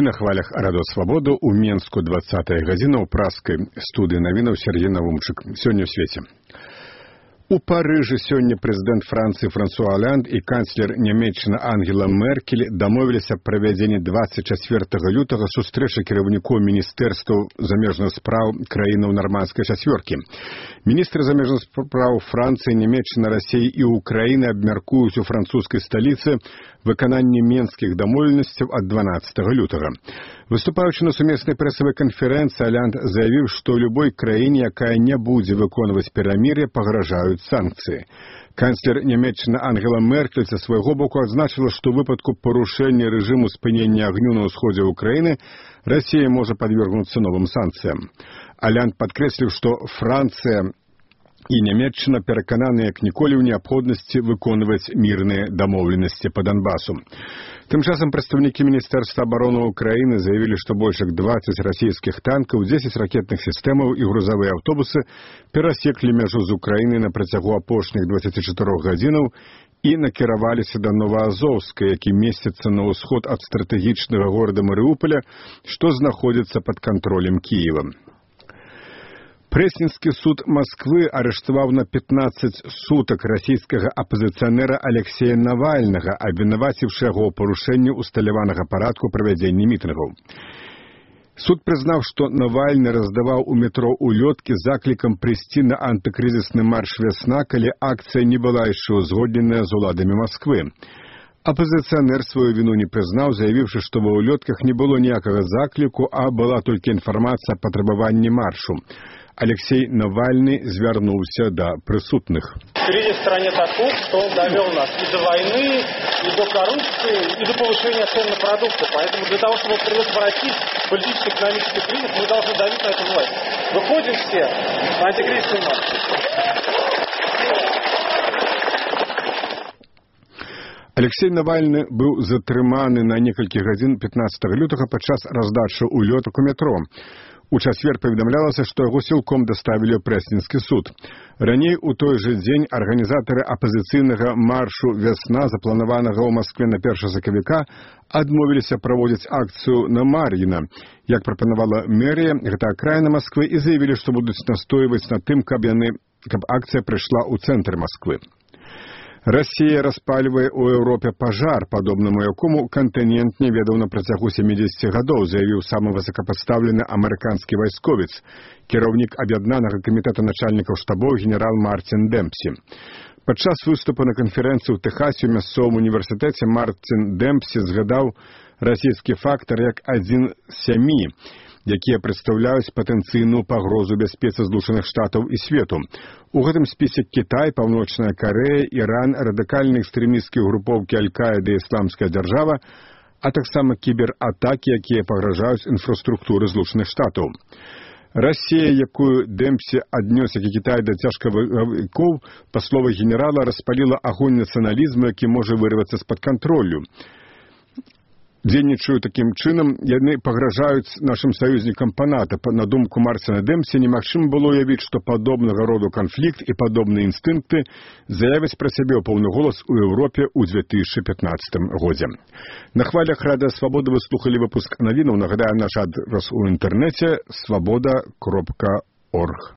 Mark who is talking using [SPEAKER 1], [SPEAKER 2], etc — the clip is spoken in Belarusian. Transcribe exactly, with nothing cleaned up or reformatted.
[SPEAKER 1] Мы на хвалях Радо Свабоду у Менску двадцатая гадзіна ў праскай студыі навінаў Сергей Навумчык. Сёння ў свеце. У Парыжы сёння прэзідэнт Францыі Франсуа Оланд і канцлер Нямецчыны Ангела Меркель дамовіліся аб правядзенні двадцать чацвёртага лютага сустрэчы кіраўнікоў міністэрстваў замежных спраў краінаў нармандскай чацвёркі. Міністры замежных спраў Францыі, Нямецчыны, Расіі і Украіны абмяркуюць у французскай сталіцы выкананне менскіх дамоўленасцяў ад дванаццатага лютага. Выступаючы на сумеснай прэсавай канферэнцыі, Оланд заявіў, што любой краіне, якая не будзе выконваць перамір'е, пагражаюць санкцыі. Канцлер Нямецчыны Ангела Меркель са свайго боку адзначыла, што ў выпадку парушэння рэжыму спынення агню на ўсходзе ўкраіны Расія можа падвергнуцца новым санкцыям. Оланд падкрэсліў, што Францыя і Нямецчына перакананы як ніколі ў неабходнасці выконваць мірныя дамоўленасці па Донбасу. Тым часам прадстаўнікі Міністэрства абароны Украіны заявілі, што больш як двадцать расійскіх танкаў, дзесяць ракетных сістэмаў і грузавыя аўтобусы перасеклі мяжу з Украінай на працягу апошніх дваццаці чатырох гадзінаў і накіраваліся да Новаазоўска, які месціцца на ўсход ад стратэгічнага горада Марыуполя, што знаходзіцца пад кантролем Кіева. Прэсненскі суд Масквы арыштаваў на пятнаццаць сутак расійскага апазіцыянера Алексея Навальнага, абвінаваціўшы яго ў парушэнні усталяванага парадку правядзення мітынгаў. Суд прызнаў, што Навальны раздаваў у метро улёткі з заклікам прыйсці на антыкрызісны марш «Вясна», калі акцыя не была яшчэ ўзгодненая з уладамі Масквы. Апазіцыянер сваю віну не прызнаў, заявіўшы, што ва ўлётках не было ніякага закліку, а была толькі інфармацыя аб патрабаванні маршу. Алексей Навальный звярнуўся да прысутных.
[SPEAKER 2] Кризис в стране таков, что он довел нас и до войны, и до коррупции, и до повышения цен на продукты. Поэтому для того, чтобы предотвратить политическо-экономический кризис, мы должны давить на эту власть. Выходим все на антикризисный марш.
[SPEAKER 1] Алексей Навальны быў затрыманы на некалькі гадзін пятнаццатага лютага падчас раздачы улётак у метро. У чацвер паведамлялася, што яго сілком даставілі ў Прэсненскі суд. Раней у той жа дзень арганізатары апазіцыйнага маршу «Вясна», запланаванага ў Маскве на першага сакавіка, адмовіліся праводзіць акцыю на Мар'іна. Як прапанавала мэрія, гэта акраіна Масквы, і заявілі, што будуць настойваць на тым, каб яны, каб акцыя прыйшла ў цэнтр Масквы. Расія распальвае ў Еўропе пажар, падобнаму якому кантынент не ведаў на працягу сямідзесяці гадоў, заявіў самы высокапастаўлены амерыканскі вайсковец, кіраўнік аб'яднанага камітэта начальнікаў штабоў генерал Мартин Демпсі. Падчас выступу на канферэнцыі ў Тэхасе ў мясцовым універсітэце Мартин Демпсі згадаў расійскі фактар як адзін з сямі, якія прадстаўляюць патэнцыйную пагрозу бяспецы Злучаных Штатаў і свету. У гэтым спісе Кітай, Паўночная Карэя, Іран, радыкальныя экстрэмісцкія групоўкі Аль-Каіда і Ісламская дзяржава, а таксама кібератакі, якія пагражаюць інфраструктуры Злучаных Штатаў. Расія, якую Демпсі аднёс, як і Кітай, да цяжкавыкоў, па словах генерала, распаліла агонь нацыяналізму, які можа вырвацца з-пад кантролю. Дзейнічаю такім чынам, яны пагражаюць нашым саюзнікам па НАТО. На думку Мартина Демпсі, немагчыма было уявіць, што падобнага роду канфлікт і падобныя інстынкты заявяць пра сябе ў поўны голас у Еўропе ў две тысячы пятнаццатым годзе. На хвалях Радыё Свабода вы слухалі выпуск навінаў. Нагадаю, наш адрас у інтэрнэце свабода кропка орг.